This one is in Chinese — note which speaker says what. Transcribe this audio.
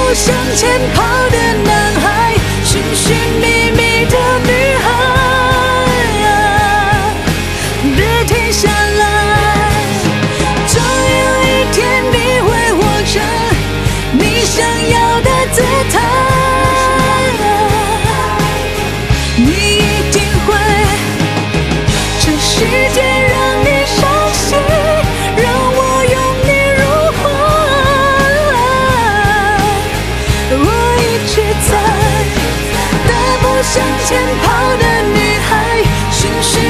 Speaker 1: 向前跑的男孩，寻寻觅觅的女孩，别停下来，总有一天你会活成你想要的姿态，你一定会，这世界让你伤心，让我拥你入怀，我一直在大步向前跑的女孩，寻寻